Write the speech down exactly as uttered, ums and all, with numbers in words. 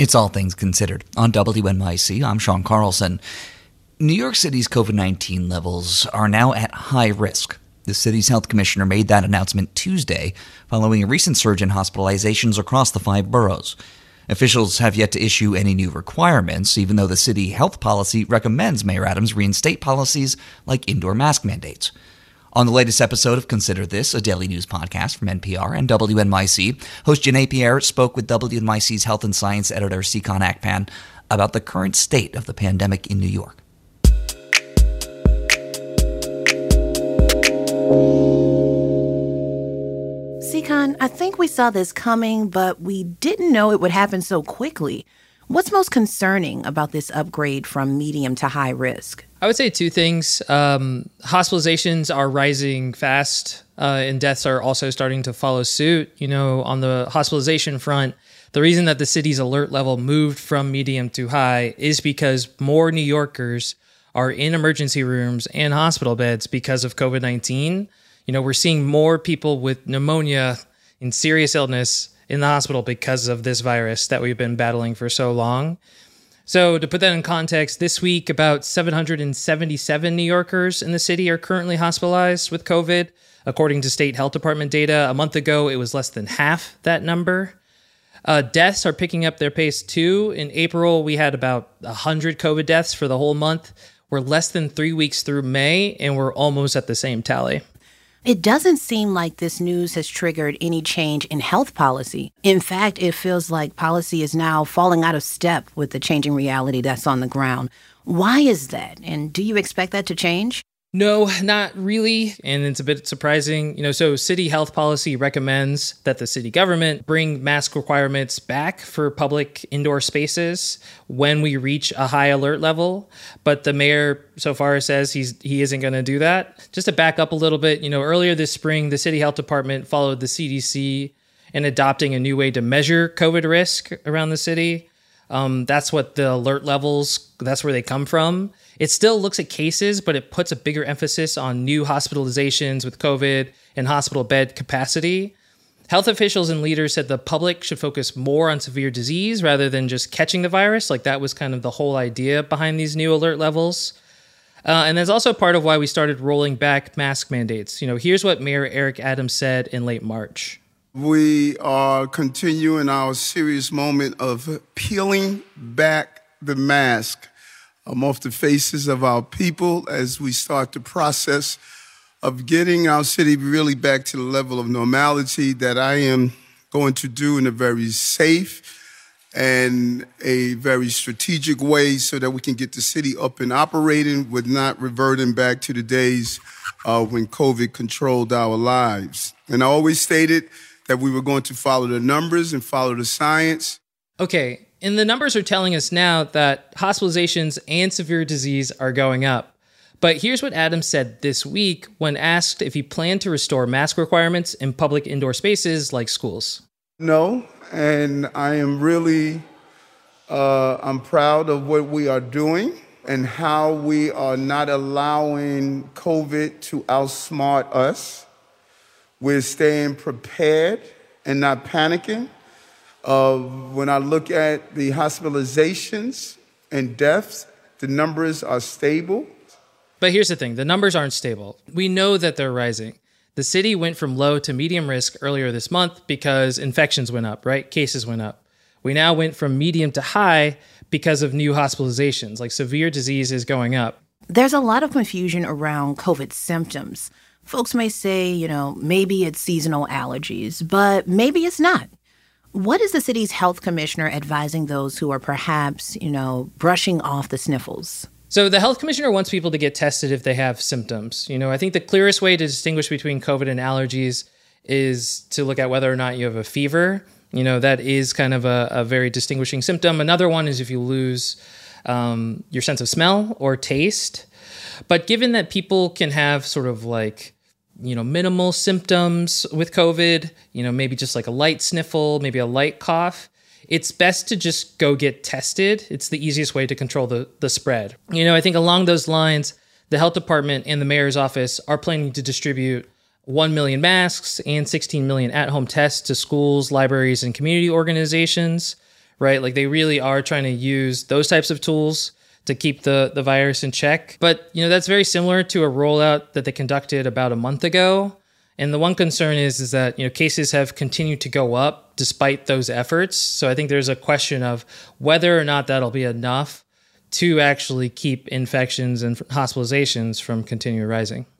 It's All Things Considered. On W N Y C, I'm Sean Carlson. New York City's covid nineteen levels are now at high risk. The city's health commissioner made that announcement Tuesday following a recent surge in hospitalizations across the five boroughs. Officials have yet to issue any new requirements, even though the city health policy recommends Mayor Adams reinstate policies like indoor mask mandates. On the latest episode of Consider This, a daily news podcast from N P R and W N Y C, host Janae Pierre spoke with W N Y C's health and science editor Sichan Akpan about the current state of the pandemic in New York. Sichan, I think we saw this coming, but we didn't know it would happen so quickly. What's most concerning about this upgrade from medium to high risk? I would say two things. Um, hospitalizations are rising fast, uh, and deaths are also starting to follow suit. You know, on the hospitalization front, the reason that the city's alert level moved from medium to high is because more New Yorkers are in emergency rooms and hospital beds because of covid nineteen. You know, we're seeing more people with pneumonia and serious illness in the hospital because of this virus that we've been battling for so long. So to put that in context, this week, about seven hundred seventy-seven New Yorkers in the city are currently hospitalized with COVID, according to state health department data. A month ago, it was less than half that number. Uh, deaths are picking up their pace too. In April, we had about one hundred COVID deaths for the whole month. We're less than three weeks through May, and we're almost at the same tally. It doesn't seem like this news has triggered any change in health policy. In fact, it feels like policy is now falling out of step with the changing reality that's on the ground. Why is that? And do you expect that to change? No, not really. And it's a bit surprising. You know, so city health policy recommends that the city government bring mask requirements back for public indoor spaces when we reach a high alert level. But the mayor so far says he's he isn't going to do that. Just to back up a little bit, you know, earlier this spring, the city health department followed the C D C in adopting a new way to measure COVID risk around the city. Um, that's what the alert levels, that's where they come from. It still looks at cases, but it puts a bigger emphasis on new hospitalizations with COVID and hospital bed capacity. Health officials and leaders said the public should focus more on severe disease rather than just catching the virus. Like that was kind of the whole idea behind these new alert levels. Uh, and that's also part of why we started rolling back mask mandates. You know, here's what Mayor Eric Adams said in late March. We are continuing our serious moment of peeling back the mask um, off the faces of our people as we start the process of getting our city really back to the level of normality that I am going to do in a very safe and a very strategic way so that we can get the city up and operating with not reverting back to the days uh, when COVID controlled our lives. And I always stated that we were going to follow the numbers and follow the science. Okay, and the numbers are telling us now that hospitalizations and severe disease are going up. But here's what Adams said this week when asked if he planned to restore mask requirements in public indoor spaces like schools. No, and I am really, uh, I'm proud of what we are doing and how we are not allowing COVID to outsmart us. We're staying prepared and not panicking. Uh, when I look at the hospitalizations and deaths, the numbers are stable. But here's the thing, the numbers aren't stable. We know that they're rising. The city went from low to medium risk earlier this month because infections went up, right? Cases went up. We now went from medium to high because of new hospitalizations, like severe disease is going up. There's a lot of confusion around COVID symptoms. Folks may say, you know, maybe it's seasonal allergies, but maybe it's not. What is the city's health commissioner advising those who are perhaps, you know, brushing off the sniffles? So the health commissioner wants people to get tested if they have symptoms. You know, I think the clearest way to distinguish between COVID and allergies is to look at whether or not you have a fever. You know, that is kind of a, a very distinguishing symptom. Another one is if you lose um, your sense of smell or taste. But given that people can have sort of like, you know, minimal symptoms with COVID, you know, maybe just like a light sniffle, maybe a light cough, it's best to just go get tested. It's the easiest way to control the, the spread. You know, I think along those lines, the health department and the mayor's office are planning to distribute one million masks and sixteen million at-home tests to schools, libraries, and community organizations. right? Like they really are trying to use those types of tools to keep the, the virus in check. But, you know, that's very similar to a rollout that they conducted about a month ago. And the one concern is, is that, you know, cases have continued to go up despite those efforts. So I think there's a question of whether or not that'll be enough to actually keep infections and hospitalizations from continuing rising.